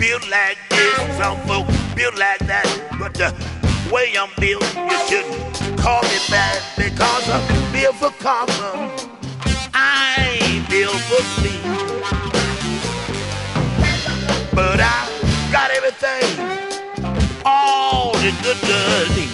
built like this, some folks built like that. But the way I'm built, you shouldn't call me bad because I'm built for comfort. I ain't built for speed, but I got everything all the good girls need.